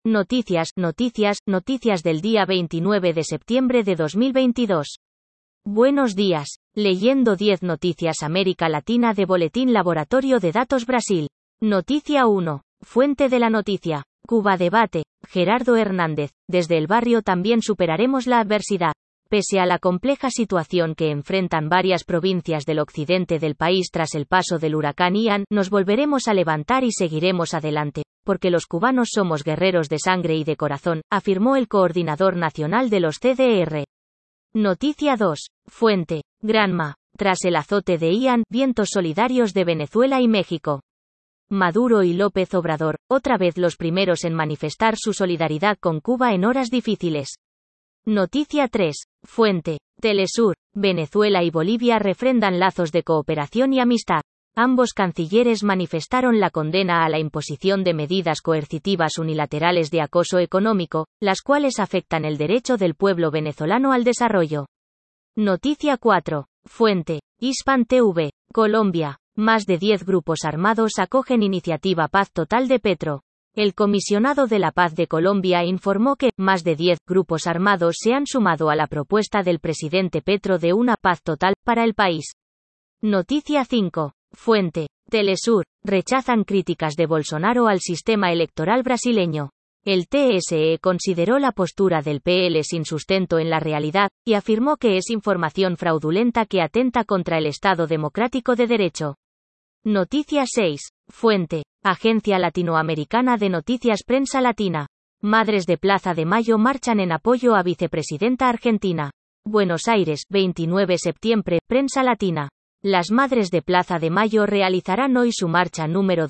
Noticias del día 29 de septiembre de 2022. Buenos días. Leyendo 10 noticias América Latina de Boletín Laboratorio de Datos Brasil. Noticia 1. Fuente de la noticia. Cuba debate. Gerardo Hernández. Desde el barrio también superaremos la adversidad. Pese a la compleja situación que enfrentan varias provincias del occidente del país tras el paso del huracán Ian, nos volveremos a levantar y seguiremos adelante, porque los cubanos somos guerreros de sangre y de corazón, afirmó el coordinador nacional de los CDR. Noticia 2. Fuente. Granma. Tras el azote de Ian, vientos solidarios de Venezuela y México. Maduro y López Obrador, otra vez los primeros en manifestar su solidaridad con Cuba en horas difíciles. Noticia 3. Fuente. Telesur. Venezuela y Bolivia refrendan lazos de cooperación y amistad. Ambos cancilleres manifestaron la condena a la imposición de medidas coercitivas unilaterales de acoso económico, las cuales afectan el derecho del pueblo venezolano al desarrollo. Noticia 4. Fuente. Hispan TV. Colombia. Más de 10 grupos armados acogen iniciativa Paz Total de Petro. El comisionado de la paz de Colombia informó que, más de 10 grupos armados se han sumado a la propuesta del presidente Petro de una paz total, para el país. Noticia 5. Fuente. Telesur. Rechazan críticas de Bolsonaro al sistema electoral brasileño. El TSE consideró la postura del PL sin sustento en la realidad, y afirmó que es información fraudulenta que atenta contra el Estado democrático de derecho. Noticia 6. Fuente. Agencia Latinoamericana de Noticias Prensa Latina. Madres de Plaza de Mayo marchan en apoyo a vicepresidenta argentina. Buenos Aires, 29 de septiembre, Prensa Latina. Las Madres de Plaza de Mayo realizarán hoy su marcha número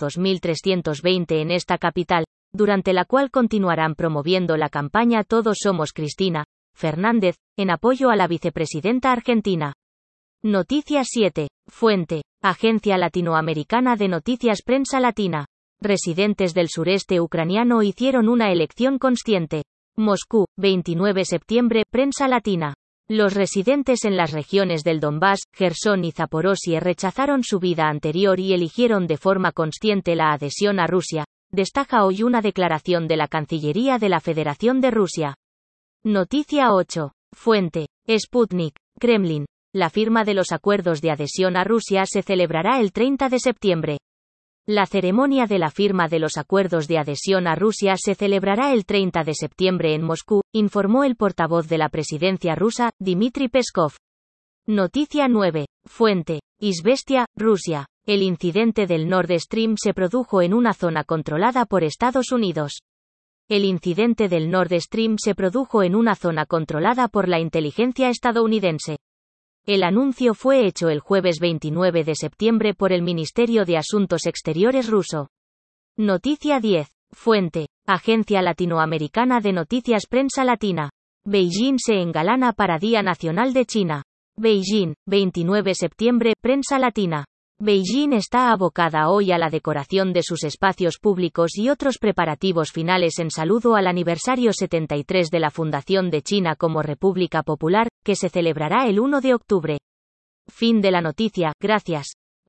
2320 en esta capital, durante la cual continuarán promoviendo la campaña Todos Somos Cristina Fernández, en apoyo a la vicepresidenta argentina. Noticia 7. Fuente. Agencia Latinoamericana de Noticias Prensa Latina. Residentes del sureste ucraniano hicieron una elección consciente. Moscú, 29 de septiembre, Prensa Latina. Los residentes en las regiones del Donbass, Jersón y Zaporozhye rechazaron su vida anterior y eligieron de forma consciente la adhesión a Rusia, destaca hoy una declaración de la Cancillería de la Federación de Rusia. Noticia 8. Fuente. Sputnik, Kremlin. La firma de los acuerdos de adhesión a Rusia se celebrará el 30 de septiembre. La ceremonia de la firma de los acuerdos de adhesión a Rusia se celebrará el 30 de septiembre en Moscú, informó el portavoz de la presidencia rusa, Dmitry Peskov. Noticia 9. Fuente. Izvestia, Rusia. El incidente del Nord Stream se produjo en una zona controlada por Estados Unidos. El incidente del Nord Stream se produjo en una zona controlada por la inteligencia estadounidense. El anuncio fue hecho el jueves 29 de septiembre por el Ministerio de Asuntos Exteriores ruso. Noticia 10. Fuente. Agencia Latinoamericana de Noticias Prensa Latina. Beijing se engalana para Día Nacional de China. Beijing, 29 de septiembre, Prensa Latina. Beijing está abocada hoy a la decoración de sus espacios públicos y otros preparativos finales en saludo al aniversario 73 de la fundación de China como República Popular, que se celebrará el 1 de octubre. Fin de la noticia, gracias.